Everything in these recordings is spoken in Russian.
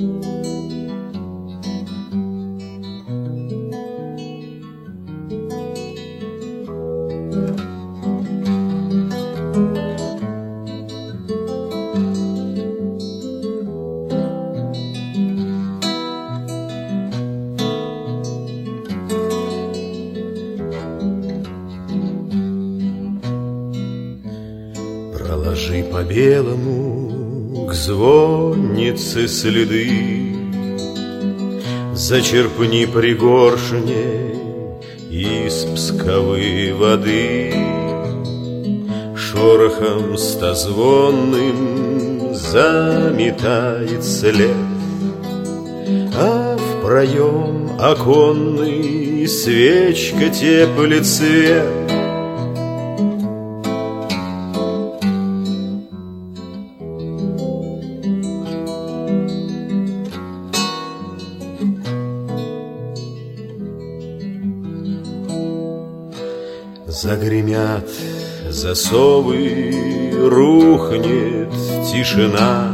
Проложи по белому к звоннице следы, зачерпни пригоршней из псковой воды, шорохом стозвонным заметает след, а в проем оконный свечка теплит свет. Загремят засовы, рухнет тишина,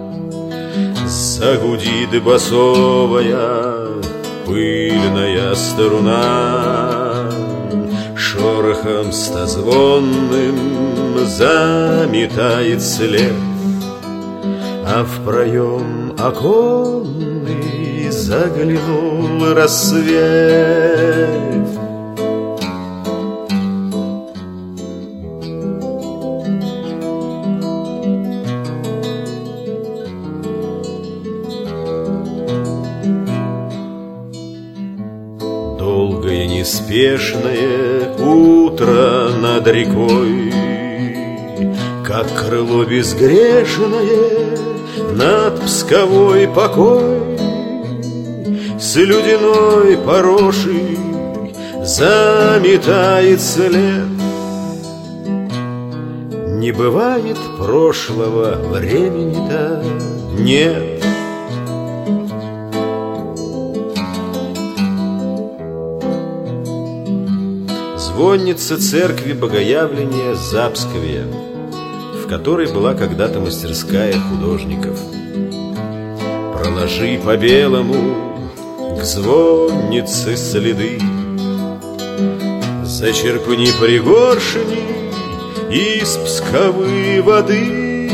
загудит басовая пыльная струна, шорохом стозвонным заметает след, а в проем оконный заглянул рассвет. Долгое неспешное утро над рекой, как крыло безгрешное над Псковой покой, с ледяной порошей заметает след. Не бывает прошлого, времени-то нет. Звонница церкви Богоявления Запсковья, в которой была когда-то мастерская художников. Проложи по белому к звоннице следы, зачерпни пригоршни из псковой воды,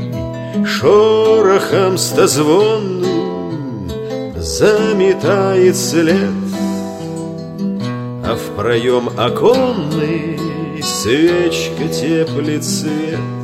шорохом стозвонным заметает след, а в проем оконный свечка теплит свет.